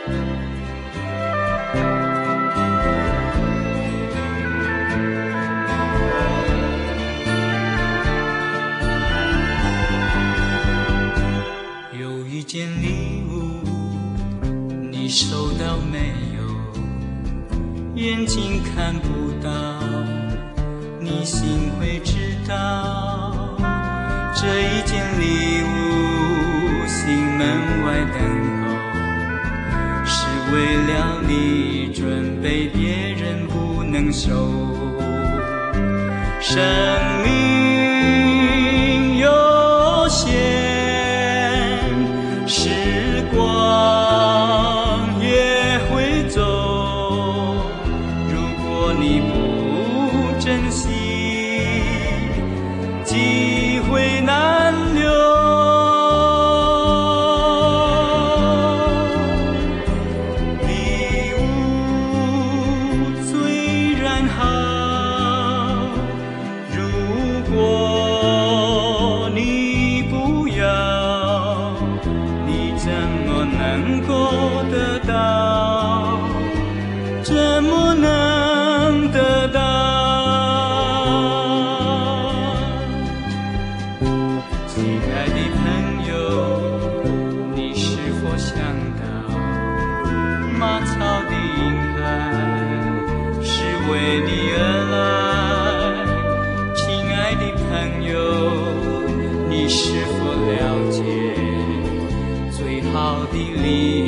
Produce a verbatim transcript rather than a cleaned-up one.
有一件礼物，你收到没有？眼睛看不到，你心会知道。这一件礼物，心门外等候，是为了你准备，别人不能收。生命有限，时光也会走，如果你不珍惜，机会难留。礼物虽然好，如果你不要，你怎么能够得到？怎么能得到？亲爱的朋友，你是否想到，马槽的婴孩是为你而来？亲爱的朋友，你是否了解，最好的礼